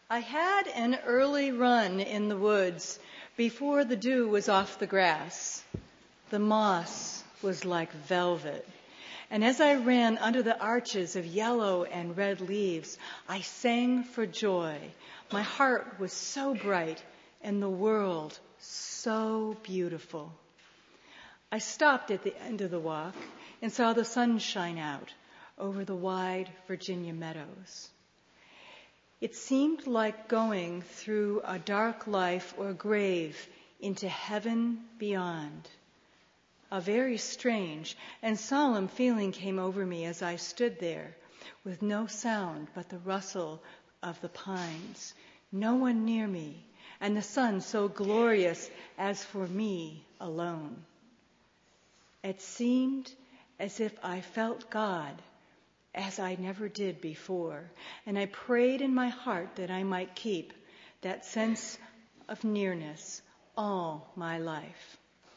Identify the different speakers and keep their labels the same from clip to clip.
Speaker 1: I had an early run in the woods before the dew was off the grass. The moss was like velvet. And as I ran under the arches of yellow and red leaves, I sang for joy. My heart was so bright and the world so beautiful. I stopped at the end of the walk and saw the sun shine out over the wide Virginia meadows. It seemed like going through a dark life or grave into heaven beyond. A very strange and solemn feeling came over me as I stood there, with no sound but the rustle of the pines, no one near me, and the sun so glorious as for me alone. It seemed as if I felt God as I never did before, and I prayed in my heart that I might keep that sense of nearness all my life.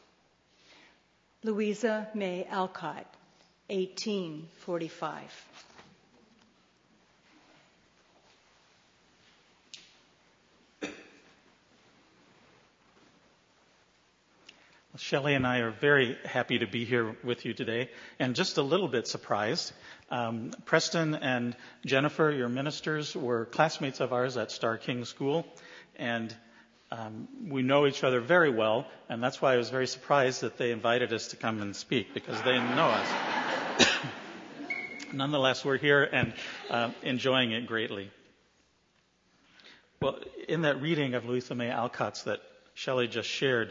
Speaker 1: Louisa May Alcott, 1845.
Speaker 2: Shelley and I are very happy to be here with you today, and just a little bit surprised. Preston and Jennifer, your ministers, were classmates of ours at Starr King School, and we know each other very well, and that's why I was very surprised that they invited us to come and speak, because they know us. Nonetheless, we're here and enjoying it greatly. Well, in that reading of Louisa May Alcott's that Shelley just shared,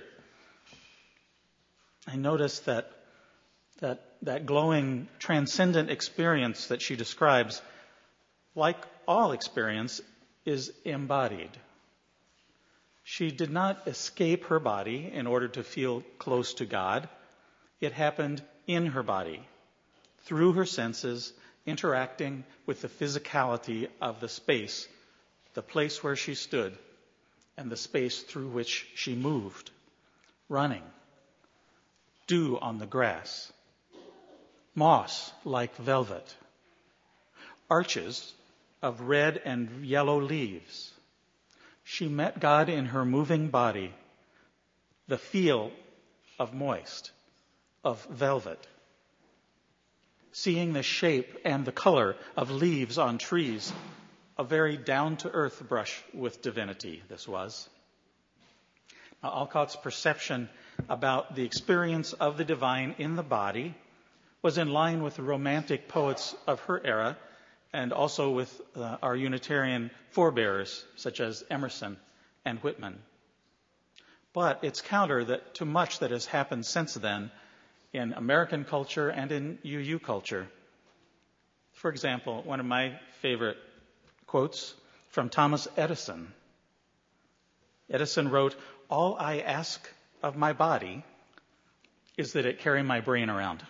Speaker 2: I noticed that glowing, transcendent experience that she describes, like all experience, is embodied. She did not escape her body in order to feel close to God. It happened in her body, through her senses, interacting with the physicality of the space, the place where she stood, and the space through which she moved, running. Dew on the grass, moss like velvet, arches of red and yellow leaves. She met God in her moving body, the feel of moist, of velvet. Seeing the shape and the color of leaves on trees, a very down-to-earth brush with divinity this was. Now, Alcott's perception about the experience of the divine in the body was in line with the romantic poets of her era, and also with our Unitarian forebears, such as Emerson and Whitman. But it's counter to much that has happened since then in American culture and in UU culture. For example, one of my favorite quotes from Thomas Edison. Edison wrote, "All I ask of my body is that it carry my brain around."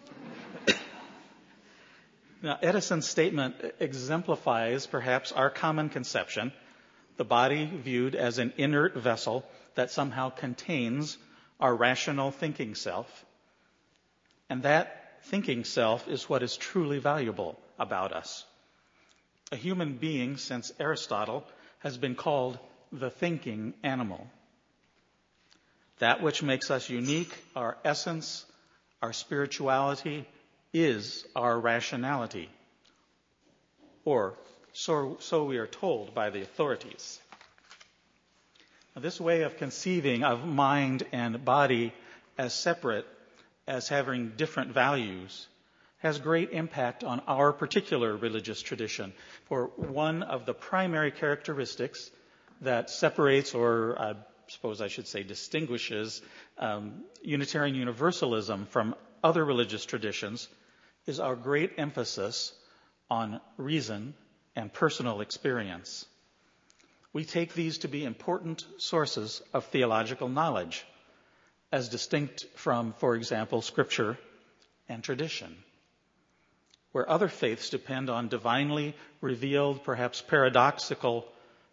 Speaker 2: Now, Edison's statement exemplifies perhaps our common conception, the body viewed as an inert vessel that somehow contains our rational thinking self. And that thinking self is what is truly valuable about us. A human being, since Aristotle, has been called the thinking animal. That which makes us unique, our essence, our spirituality, is our rationality. Or so we are told by the authorities. Now, this way of conceiving of mind and body as separate, as having different values, has great impact on our particular religious tradition. For one of the primary characteristics that separates, or I suppose I should say distinguishes, Unitarian Universalism from other religious traditions is our great emphasis on reason and personal experience. We take these to be important sources of theological knowledge, as distinct from, for example, Scripture and tradition. Where other faiths depend on divinely revealed, perhaps paradoxical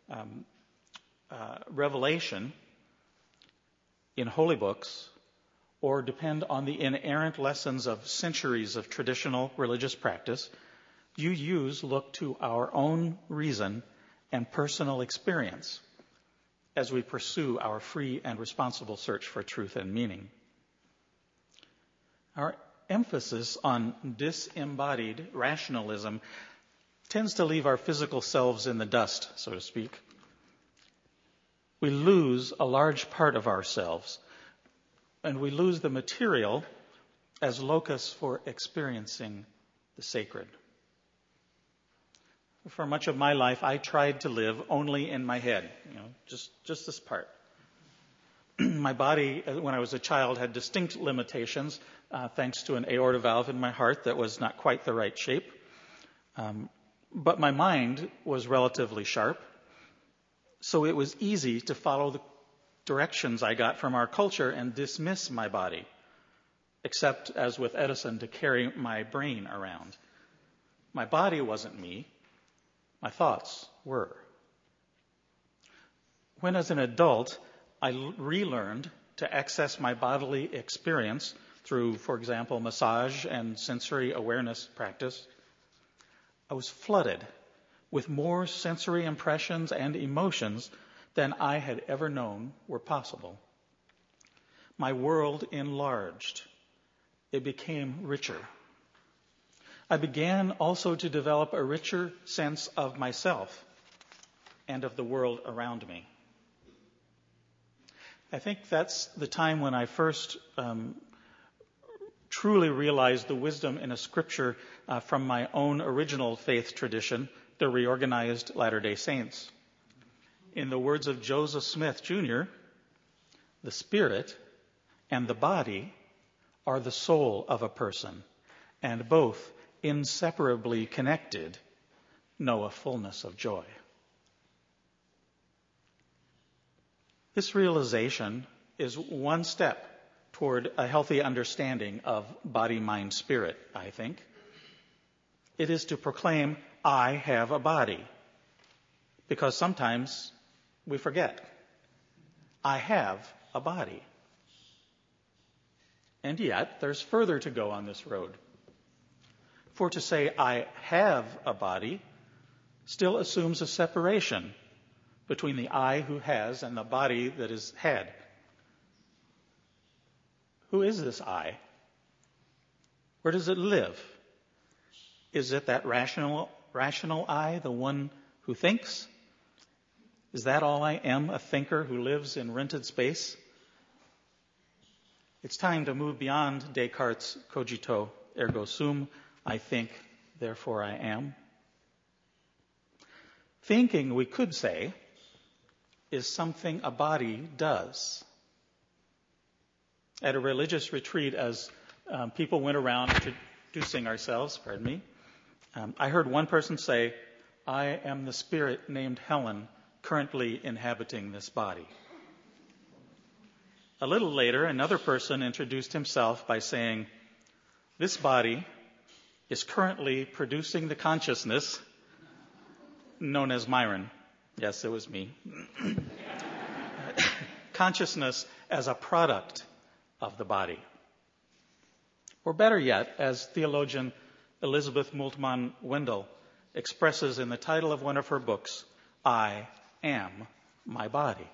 Speaker 2: revelation in holy books, or depend on the inerrant lessons of centuries of traditional religious practice, UUs look to our own reason and personal experience as we pursue our free and responsible search for truth and meaning. Our emphasis on disembodied rationalism tends to leave our physical selves in the dust, so to speak. We lose a large part of ourselves, and we lose the material as locus for experiencing the sacred. For much of my life, I tried to live only in my head, just this part. My body, when I was a child, had distinct limitations, thanks to an aorta valve in my heart that was not quite the right shape. But my mind was relatively sharp, so it was easy to follow the directions I got from our culture and dismiss my body, except, as with Edison, to carry my brain around. My body wasn't me. My thoughts were. When, as an adult, I relearned to access my bodily experience through, for example, massage and sensory awareness practice, I was flooded with more sensory impressions and emotions than I had ever known were possible. My world enlarged. It became richer. I began also to develop a richer sense of myself and of the world around me. I think that's the time when I first truly realized the wisdom in a scripture from my own original faith tradition, the Reorganized Latter-day Saints. In the words of Joseph Smith, Jr., the spirit and the body are the soul of a person, and both, inseparably connected, know a fullness of joy. This realization is one step toward a healthy understanding of body, mind, spirit, I think. It is to proclaim, I have a body. Because sometimes we forget. I have a body. And yet, there's further to go on this road. For to say, I have a body, still assumes a separation between the I who has and the body that is had. Who is this I? Where does it live? Is it that rational I, the one who thinks? Is that all I am, a thinker who lives in rented space? It's time to move beyond Descartes' cogito ergo sum, I think, therefore I am. Thinking, we could say, is something a body does. At a religious retreat, as people went around introducing ourselves, I heard one person say, I am the spirit named Helen, currently inhabiting this body. A little later, another person introduced himself by saying, this body is currently producing the consciousness known as Myron. Yes, it was me. Consciousness as a product of the body. Or better yet, as theologian Elizabeth Moltmann Wendell expresses in the title of one of her books, I am my body.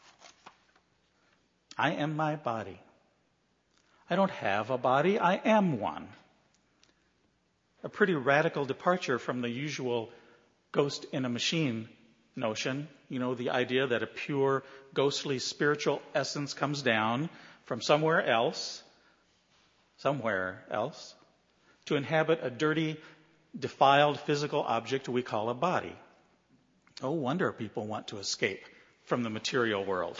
Speaker 2: I am my body. I don't have a body, I am one. A pretty radical departure from the usual ghost in a machine notion, the idea that a pure, ghostly spiritual essence comes down from somewhere else, to inhabit a dirty, defiled physical object we call a body. No wonder people want to escape from the material world.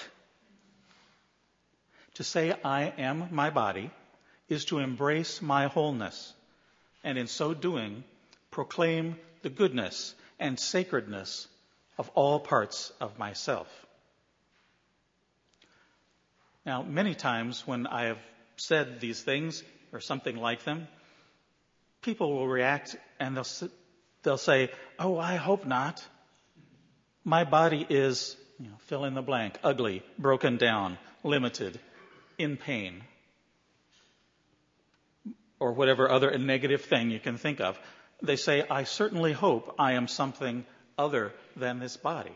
Speaker 2: To say I am my body is to embrace my wholeness, and in so doing, proclaim the goodness and sacredness of all parts of myself. Now, many times when I have said these things, or something like them, people will react and they'll say, oh, I hope not. My body is, fill in the blank, ugly, broken down, limited, in pain, or whatever other negative thing you can think of. They say, I certainly hope I am something other than this body.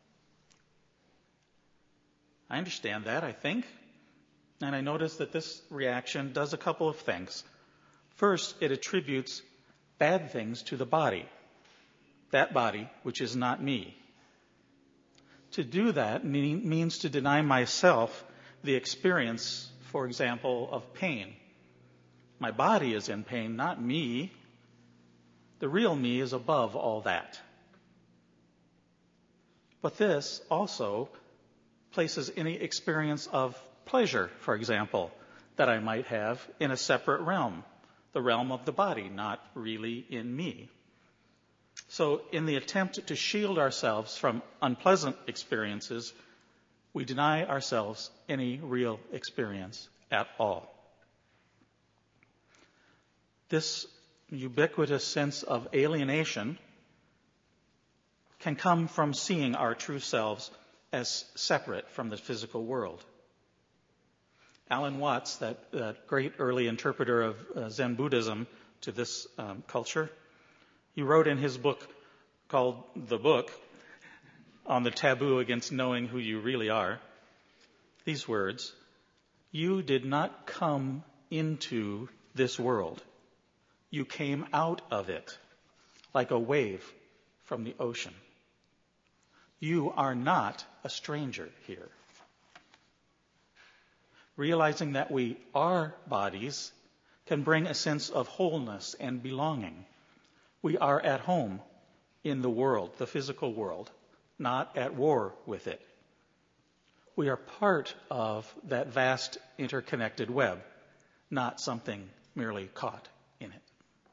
Speaker 2: I understand that, I think. And I notice that this reaction does a couple of things. First, it attributes bad things to the body. That body, which is not me. To do that means to deny myself the experience, for example, of pain. My body is in pain, not me. The real me is above all that. But this also places any experience of pleasure, for example, that I might have in a separate realm, the realm of the body, not really in me. So in the attempt to shield ourselves from unpleasant experiences, we deny ourselves any real experience at all. This ubiquitous sense of alienation can come from seeing our true selves as separate from the physical world. Alan Watts, that great early interpreter of Zen Buddhism to this culture, he wrote in his book called The Book on the taboo against knowing who you really are, these words: "You did not come into this world. You came out of it like a wave from the ocean. You are not a stranger here." Realizing that we are bodies can bring a sense of wholeness and belonging. We are at home in the world, the physical world, not at war with it. We are part of that vast interconnected web, not something merely caught in it.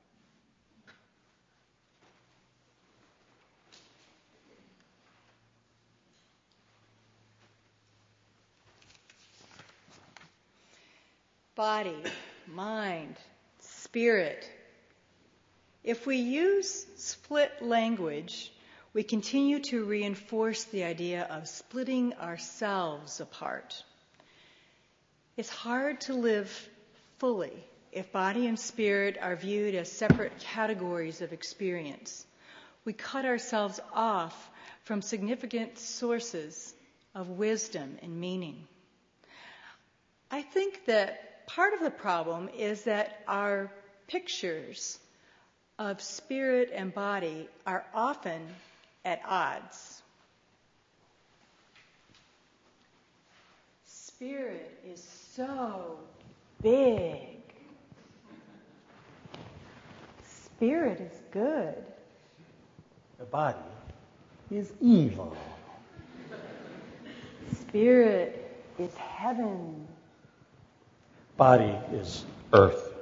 Speaker 1: Body, mind, spirit. If we use split language, we continue to reinforce the idea of splitting ourselves apart. It's hard to live fully if body and spirit are viewed as separate categories of experience. We cut ourselves off from significant sources of wisdom and meaning. I think that part of the problem is that our pictures of spirit and body are often at odds. Spirit is so big. Spirit is good.
Speaker 2: The body is evil.
Speaker 1: Spirit is heaven.
Speaker 2: Body is earth.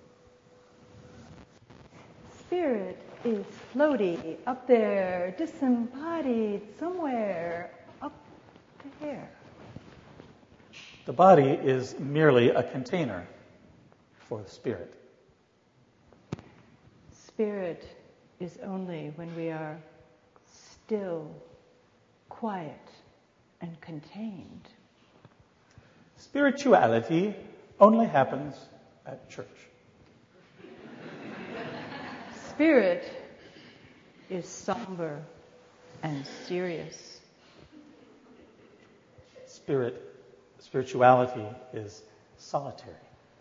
Speaker 1: Spirit is floaty, up there, disembodied, somewhere up there.
Speaker 2: The body is merely a container for the spirit.
Speaker 1: Spirit is only when we are still, quiet, and contained.
Speaker 2: Spirituality only happens at church.
Speaker 1: Spirit is somber and serious.
Speaker 2: Spirituality is solitary.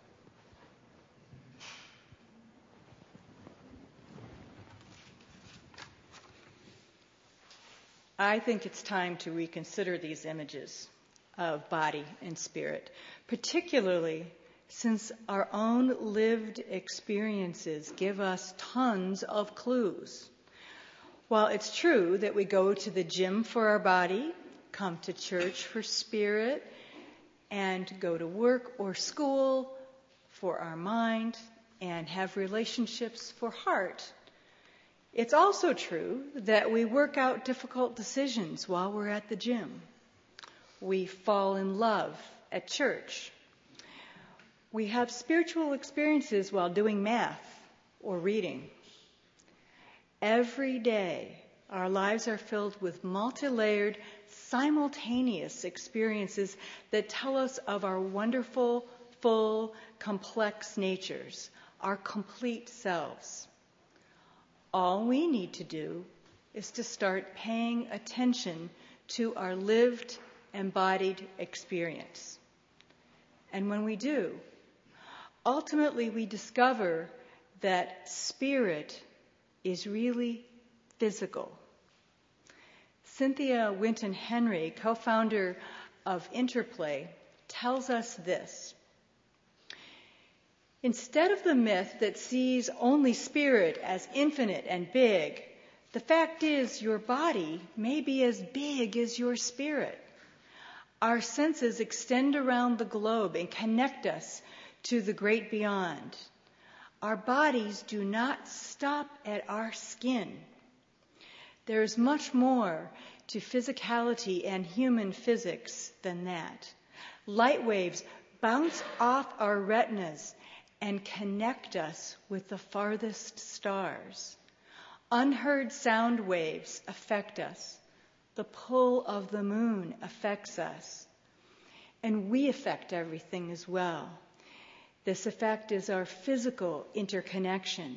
Speaker 1: I think it's time to reconsider these images of body and spirit, particularly since our own lived experiences give us tons of clues. While it's true that we go to the gym for our body, come to church for spirit, and go to work or school for our mind, and have relationships for heart, it's also true that we work out difficult decisions while we're at the gym. We fall in love at church. We have spiritual experiences while doing math or reading. Every day, our lives are filled with multi-layered, simultaneous experiences that tell us of our wonderful, full, complex natures, our complete selves. All we need to do is to start paying attention to our lived, embodied experience. And when we do, ultimately we discover that spirit is really physical. Cynthia Winton Henry, co-founder of Interplay, tells us this. Instead of the myth that sees only spirit as infinite and big, the fact is your body may be as big as your spirit. Our senses extend around the globe and connect us to the great beyond. Our bodies do not stop at our skin. There is much more to physicality and human physics than that. Light waves bounce off our retinas and connect us with the farthest stars. Unheard sound waves affect us. The pull of the moon affects us. And we affect everything as well. This effect is our physical interconnection.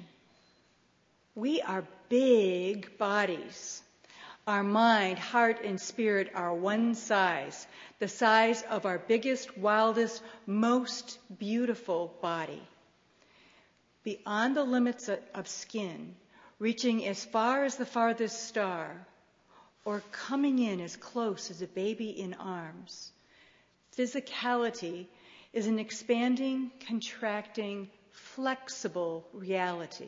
Speaker 1: We are big bodies. Our mind, heart, and spirit are one size, the size of our biggest, wildest, most beautiful body. Beyond the limits of skin, reaching as far as the farthest star, or coming in as close as a baby in arms, physicality is an expanding, contracting, flexible reality.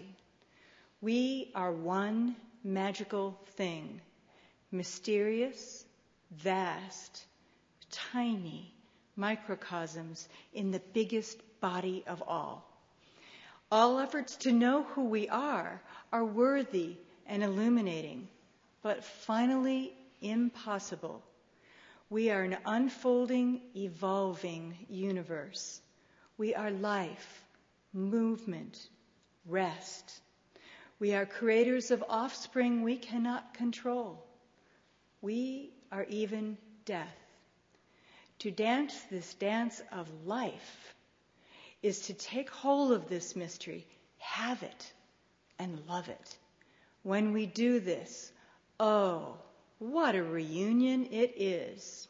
Speaker 1: We are one magical thing, mysterious, vast, tiny microcosms in the biggest body of all. All efforts to know who we are worthy and illuminating, but finally impossible. We are an unfolding, evolving universe. We are life, movement, rest. We are creators of offspring we cannot control. We are even death. To dance this dance of life is to take hold of this mystery, have it, and love it. When we do this, oh, what a reunion it is.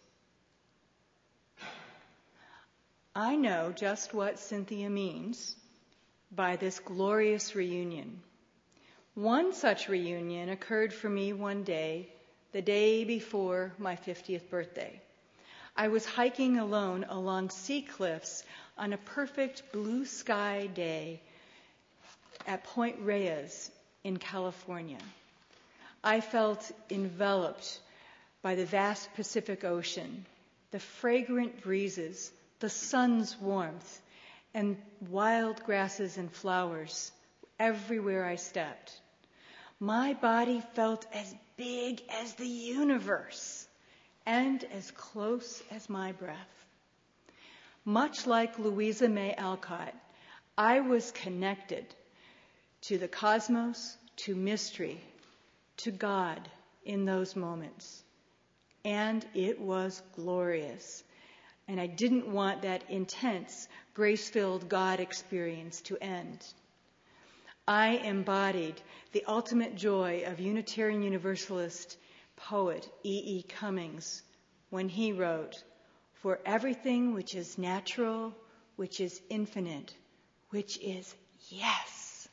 Speaker 1: I know just what Cynthia means by this glorious reunion. One such reunion occurred for me one day, the day before my 50th birthday. I was hiking alone along sea cliffs on a perfect blue sky day at Point Reyes in California. I felt enveloped by the vast Pacific Ocean, the fragrant breezes, the sun's warmth, and wild grasses and flowers everywhere I stepped. My body felt as big as the universe and as close as my breath. Much like Louisa May Alcott, I was connected to the cosmos, to mystery, to God in those moments. And it was glorious. And I didn't want that intense, grace-filled God experience to end. I embodied the ultimate joy of Unitarian Universalist poet E.E. Cummings when he wrote, "For everything which is natural, which is infinite, which is yes."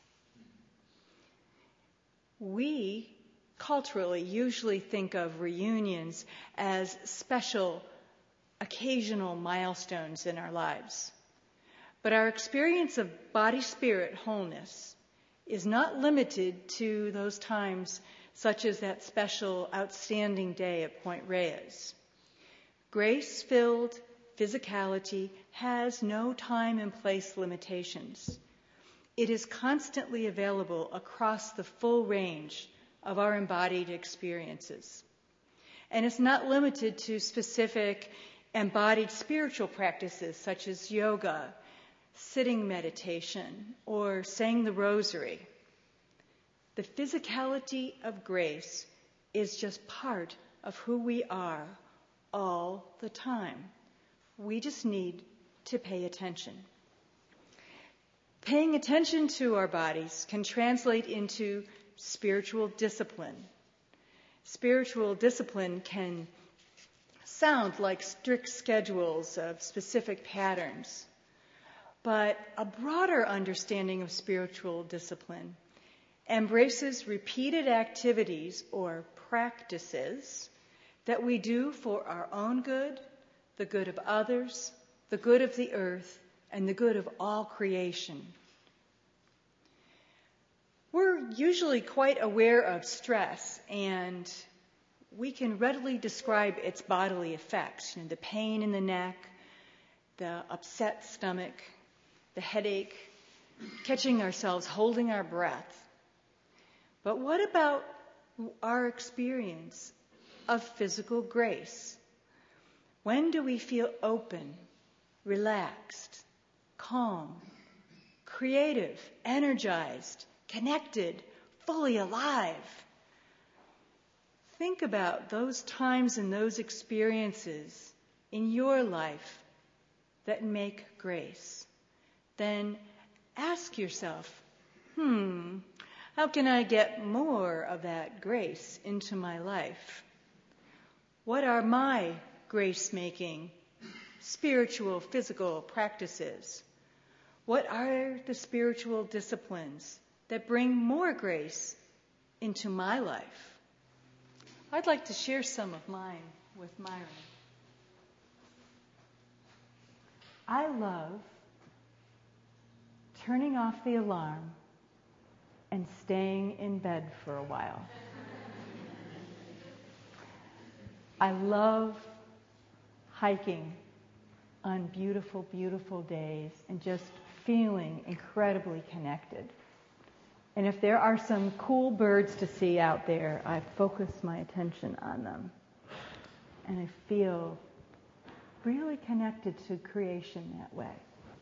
Speaker 1: We culturally usually think of reunions as special, occasional milestones in our lives. But our experience of body-spirit wholeness is not limited to those times such as that special, outstanding day at Point Reyes. Grace-filled physicality has no time and place limitations. It is constantly available across the full range of our embodied experiences. And it's not limited to specific embodied spiritual practices such as yoga, sitting meditation, or saying the rosary. The physicality of grace is just part of who we are all the time. We just need to pay attention. Paying attention to our bodies can translate into spiritual discipline. spiritual discipline can sound like strict schedules of specific patterns. But a broader understanding of spiritual discipline embraces repeated activities or practices that we do for our own good, the good of others, the good of the earth, and the good of all creation. We're usually quite aware of stress, and we can readily describe its bodily effects. The pain in the neck, the upset stomach, the headache, catching ourselves holding our breath. But what about our experience of physical grace? When do we feel open, relaxed, calm, creative, energized, connected, fully alive? Think about those times and those experiences in your life that make grace. Then ask yourself, how can I get more of that grace into my life? What are my grace-making, spiritual, physical practices? What are the spiritual disciplines that bring more grace into my life? I'd like to share some of mine with Myron. I love turning off the alarm and staying in bed for a while. I love hiking on beautiful, beautiful days and just feeling incredibly connected. And if there are some cool birds to see out there, I focus my attention on them. And I feel really connected to creation that way.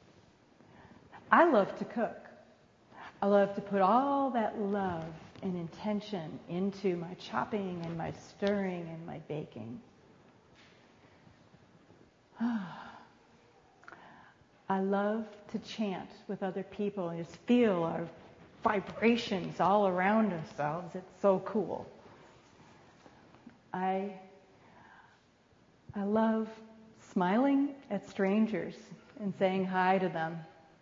Speaker 1: I love to cook. I love to put all that love and intention into my chopping and my stirring and my baking. I love to chant with other people and just feel our vibrations all around ourselves. It's so cool. I love smiling at strangers and saying hi to them.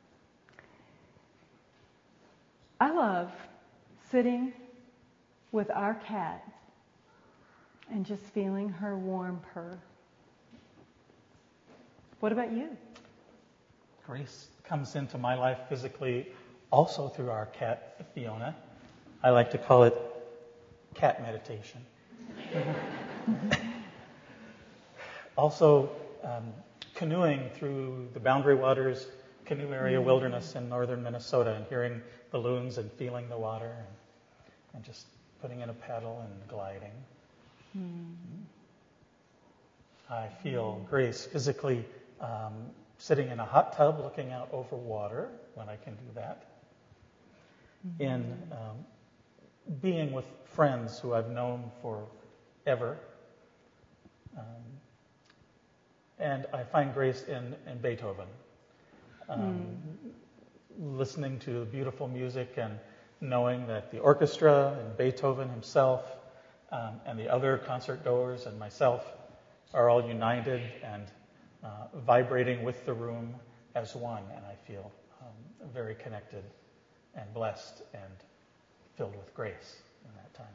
Speaker 1: I love sitting with our cat and just feeling her warm purr. What about you?
Speaker 2: Grace comes into my life physically also through our cat, Fiona. I like to call it cat meditation. Also, canoeing through the Boundary Waters Canoe Area Wilderness in northern Minnesota and hearing the loons and feeling the water and just putting in a paddle and gliding. I feel grace physically sitting in a hot tub looking out over water when I can do that. In being with friends who I've known forever. And I find grace in Beethoven. Listening to beautiful music and knowing that the orchestra and Beethoven himself and the other concert goers and myself are all united and vibrating with the room as one. And I feel very connected and blessed and filled with grace in that time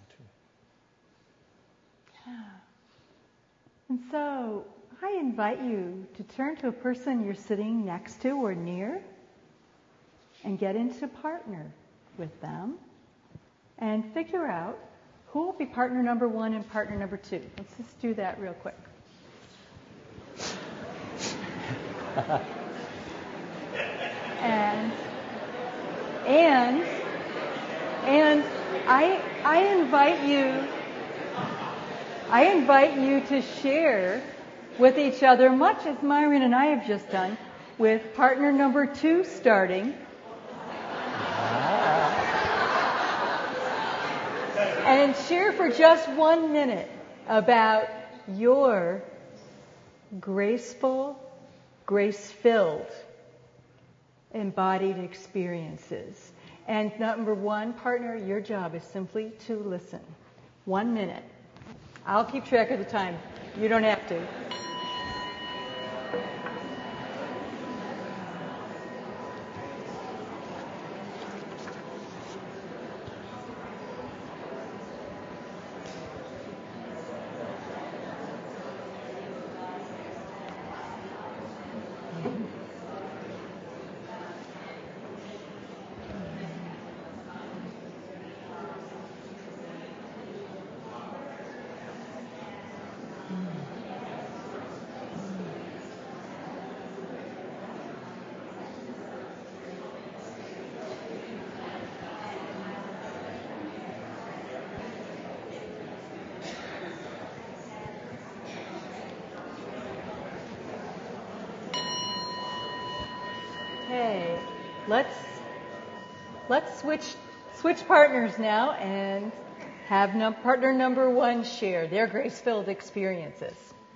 Speaker 2: too.
Speaker 1: Yeah. And so I invite you to turn to a person you're sitting next to or near and get into partner with them and figure out who will be partner number 1 and partner number 2. Let's just do that real quick. And I invite you to share with each other, much as Myron and I have just done, with partner number 2 starting. And share for just 1 minute about your graceful, grace-filled, embodied experiences. And number 1, partner, your job is simply to listen. 1 minute. I'll keep track of the time. You don't have to. Okay, let's switch partners now and have partner number one share their grace-filled experiences.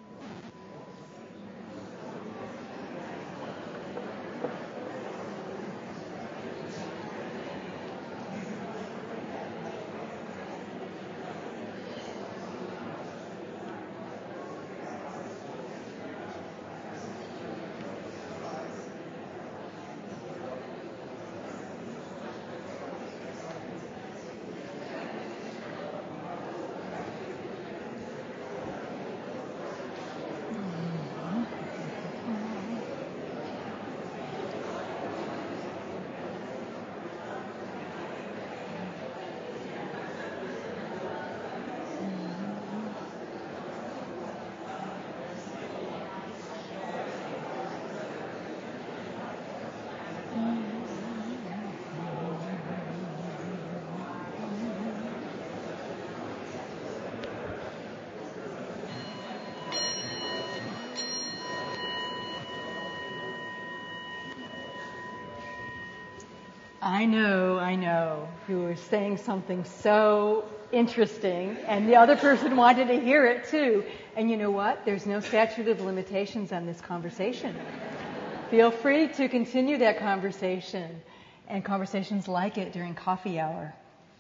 Speaker 1: I know. You were saying something so interesting, and the other person wanted to hear it too. And you know what? There's no statute of limitations on this conversation. Feel free to continue that conversation and conversations like it during coffee hour.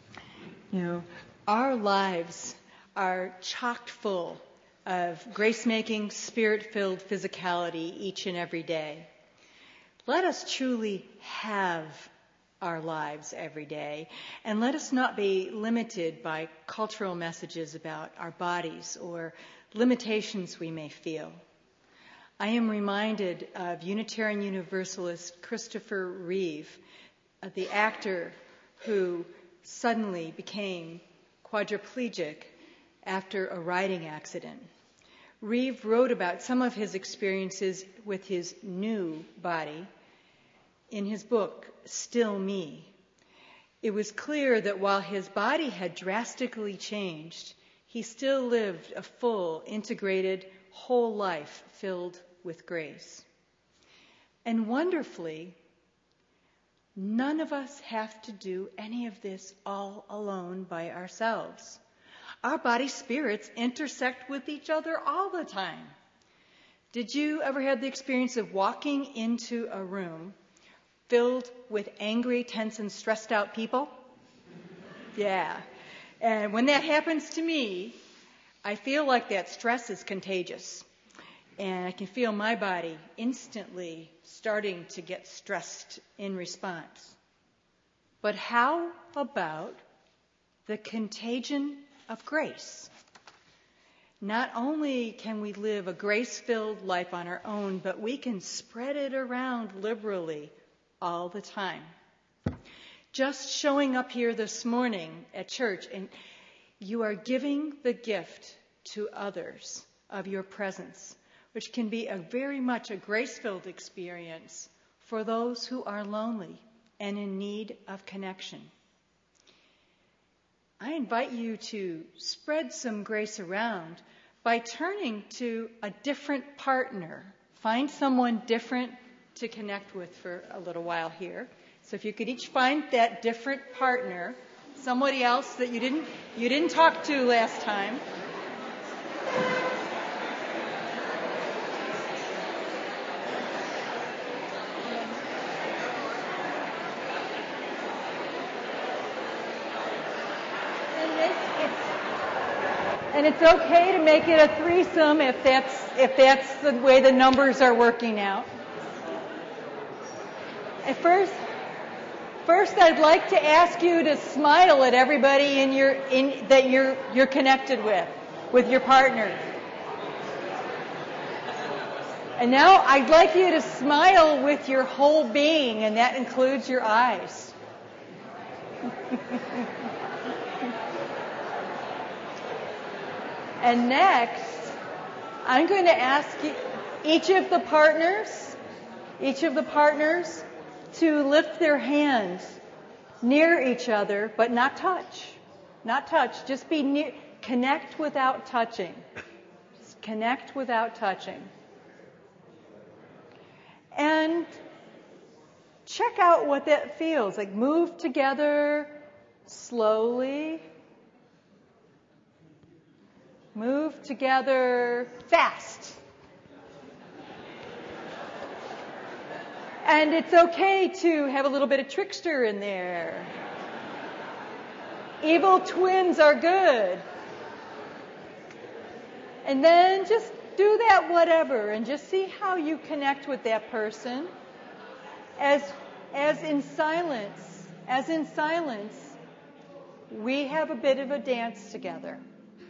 Speaker 1: You know, our lives are chock full of grace-making, spirit-filled physicality each and every day. Let us truly have our lives every day, and let us not be limited by cultural messages about our bodies or limitations we may feel. I am reminded of Unitarian Universalist Christopher Reeve, the actor who suddenly became quadriplegic after a riding accident. Reeve wrote about some of his experiences with his new body in his book, Still Me. It was clear that while his body had drastically changed, he still lived a full, integrated, whole life filled with grace. And wonderfully, none of us have to do any of this all alone by ourselves. Our body spirits intersect with each other all the time. Did you ever have the experience of walking into a room filled with angry, tense, and stressed out people? Yeah. And when that happens to me, I feel like that stress is contagious. And I can feel my body instantly starting to get stressed in response. But how about the contagion of grace? Not only can we live a grace-filled life on our own, but we can spread it around liberally all the time. Just showing up here this morning at church, and you are giving the gift to others of your presence, which can be very much a grace-filled experience for those who are lonely and in need of connection. I invite you to spread some grace around by turning to a different partner. Find someone different to connect with for a little while here. So if you could each find that different partner, somebody else that you didn't talk to last time. And it's okay to make it a threesome if that's the way the numbers are working out. And first I'd like to ask you to smile at everybody that you're connected with your partner. And now I'd like you to smile with your whole being, and that includes your eyes. And next, I'm going to ask each of the partners to lift their hands near each other, but not touch. Not touch, just be near. Connect without touching. Just connect without touching. And check out what that feels like. Move together slowly. Move together fast. And it's okay to have a little bit of trickster in there. Evil twins are good. And then just do that whatever and just see how you connect with that person. As in silence, we have a bit of a dance together.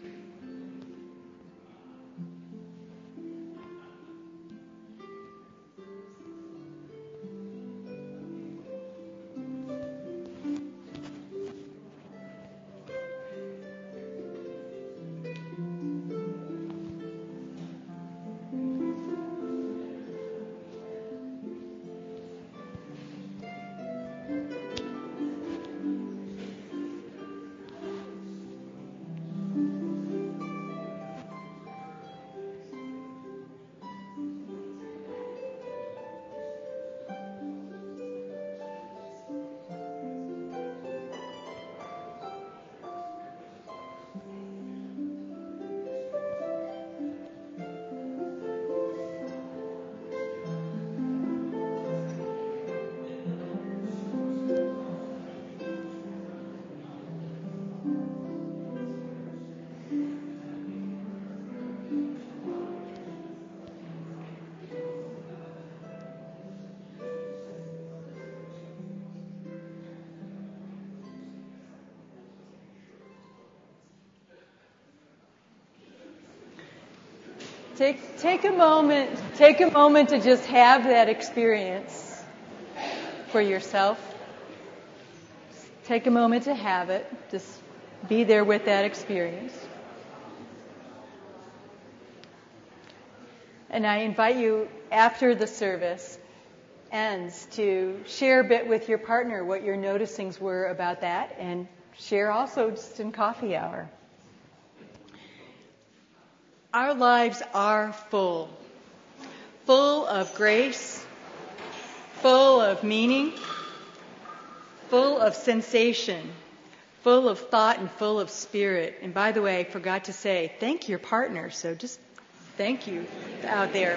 Speaker 1: Take a moment to just have that experience for yourself. Take a moment to have it. Just be there with that experience. And I invite you, after the service ends, to share a bit with your partner what your noticings were about that, and share also just in coffee hour. Our lives are full of grace, full of meaning, full of sensation, full of thought, and full of spirit. And by the way, I forgot to say, thank your partner. So just thank you out there.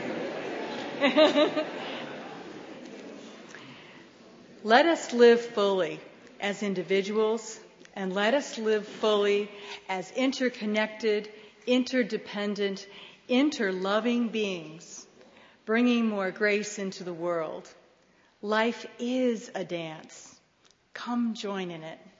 Speaker 1: Let us live fully as individuals, and let us live fully as interconnected, interdependent, interloving beings, bringing more grace into the world. Life is a dance. Come join in it.